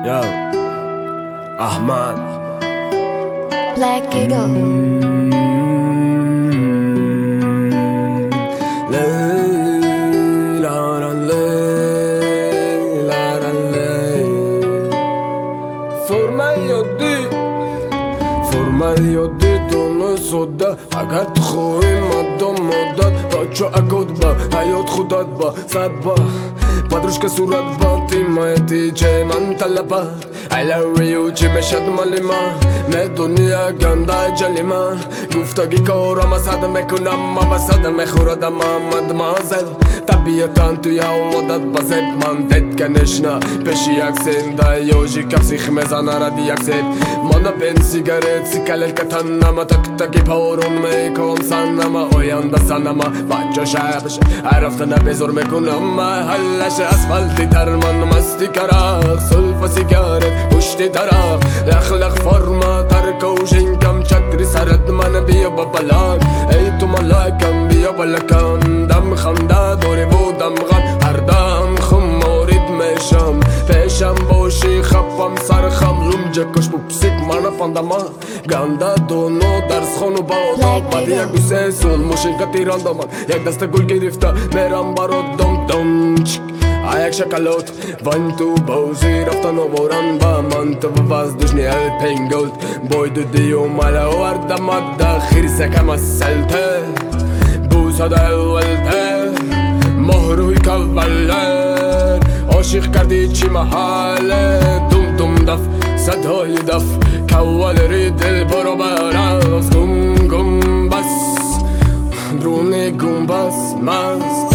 Yo, Ahmad Black Eagle. Forma دونه سودا اگر خوی مادام مداد تا چو اگود با حیات خودت با صد با پادروش که صورت با تیمایتی چه من طلبا I love you چی بشد مالی ما ندونی گنده جلی من گفتگی کارم اسد میکنم ما بسد میخوردم مدمازل طبیعتان توی عوادت بزد من دید کنشنا پیشی یک سنده یوجی کف سیخ میزنه ردی یک سید مانا بین سیگارت سیکلل کتن نما تک تکی پارون میکن سنما اویانده سنما بچه شبش عرفته نبیزور میکنم محلش اسفلتی تر من مستی کرق سلف سیگارت پشتی طرف لخ فرما ترکوشین کم چتری سرد من بیا با بلان ای تو ملاکم بیا بلکن دم خنده دوری بودم غم هر دم خمارید میشم پیشم باشی خفم سرخم لومجه کش بپسیک من پاندما گنده دونو درس خونو بادا بعد یک دوسه سول موشین تیرانده من یک دست گل گرفته میرم برات دم دم چک یک شکلات وان تو بازی رفتن و باران با من تو واز دشنی الپینگلد باید دیو مالا ورد مد خیر سکم از سلته بوسد اولته مهروی کولر عاشق کردی چی محاله دم دم دف صدای دف کول ری دل برو براز گم گم بس درون گم بس مست